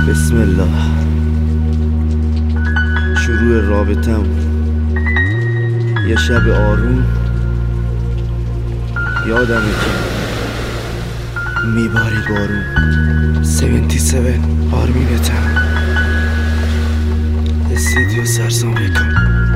بسم الله. شروع رابطم یه شب آروم، یادمه که میبارید بارون. 77 آرمینتم استودیو سرسام بکن.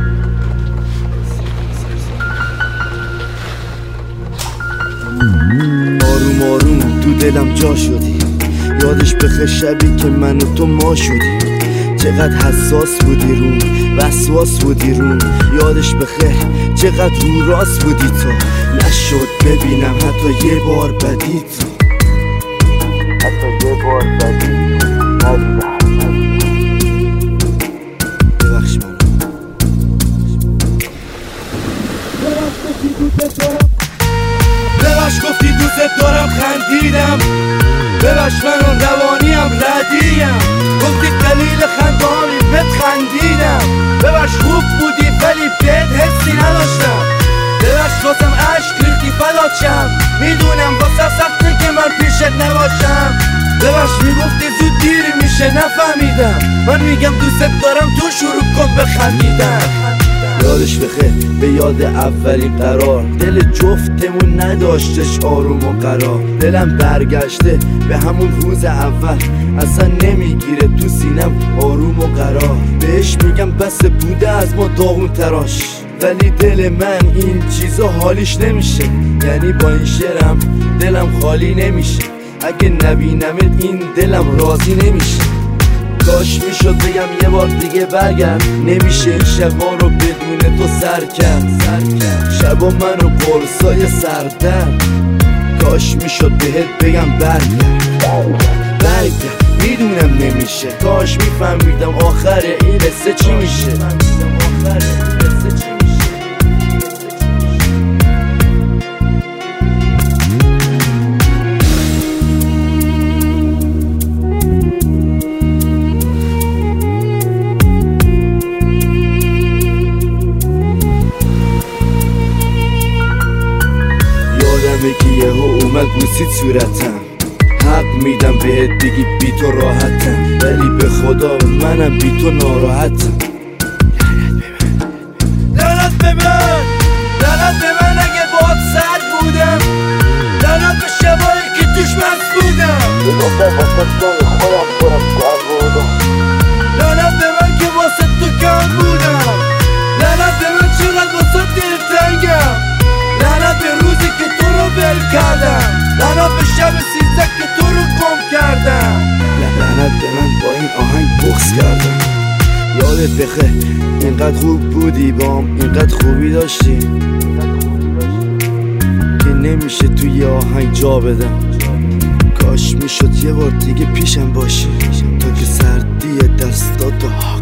آروم آروم تو دلم جا شدی، یادش بخیر شبی که من و تو ما شدی. چقدر حساس بودی روم، وسواس بودی روم. یادش بخیر چقدر رو راست بودی تو. نشد ببینم حتی یه بار بدی تو، حتی یه بار بدی ندیدم. ببخش منو. ببخش گفتی دوست دارم خندیدم. ببخش منو روانیم ردیم. گفتی قلیل خندانی بهت خندیدم. ببخش خوب بودی ولی بهت حسی نداشتم. ببخش خواستم عشق ریختی فلات شم. میدونم واسه سخته که من پیشت نباشم. ببخش میگفتی زود دیر میشه نفهمیدم. من میگم دوست دارم تو شروع کن بخندیدم. یادش بخیر به یاد اولین قرار، دل جفتمون نداشتش آروم و قرار. دلم برگشته به همون روز اول، اصلا نمیگیره تو سینم آروم و قرار. بهش میگم بس بوده از ما داغون تراش، ولی دل من این چیزا حالیش نمیشه. یعنی با این شعرم دلم خالی نمیشه. اگه نبینمت این دلم راضی نمیشه. کاش میشد بگم یه بار دیگه برگرد، نمیشه این شبا رو بدون تو سر کرد. شبا من و قرصای سردرد. کاش میشد بهت بگم برگرد. میدونم نمیشه، کاش میفهمیدم آخر این قصه چی میشه. یادمه که یهو اومد بوسید صورتم. حق میدم بهت بگی بی تو راحتم، ولی به خدا منم بی تو ناراحتم. لعنت به من اگه باهات سرد بودم. لعنت به شبایی که توش مست بودم. لعنت به من که واسه تو کم بودم. لعنت به من چقدر واسه دلتنگم. لعنت به روزی که تو رو ول کردم. لعنت به شب 13 که تو رو گم کردم. لعنت به من با این آهنگ بغض کردم. یادت بخیر اینقدر خوب بودی بام، اینقدر خوبی داشتی که نمیشه توی یه آهنگ جا بدم. کاش میشد یه بار دیگه پیشم باشی تا که سردی دستاتو